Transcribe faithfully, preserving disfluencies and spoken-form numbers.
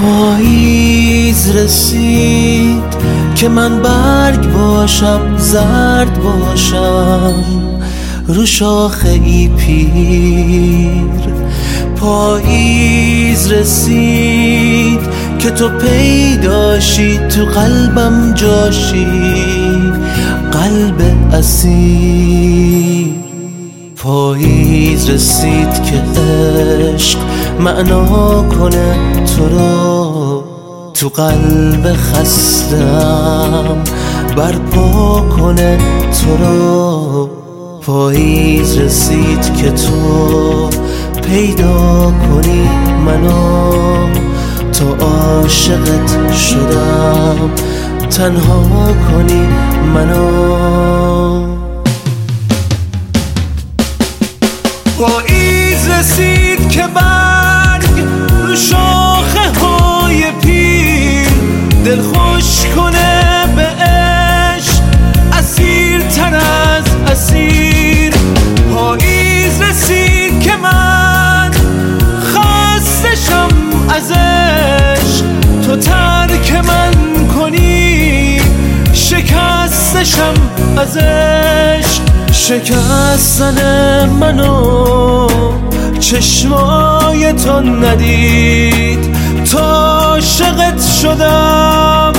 پاییز رسید که من برگ باشم، زرد باشم رو شاخه ای پیر. پاییز رسید که تو پیداشی، تو قلبم جاشی، قلب اسیر. پاییز رسید که عشق معنا کنه تو رو، تو قلب خستم برپا کنه تو رو. پاییز رسید که تو پیدا کنی منو، تو عاشقت شدم تنها کنی منو. پاییز رسید که برگ رو شاخه های پیر دل خوش کنه به عشق، اسیر تر از اسیر. پاییز رسید که من خستشم از عشق، تو ترک من کنی شکستشم از عشق. شکستن منو چشمای تو ندید، تا عاشقت شدم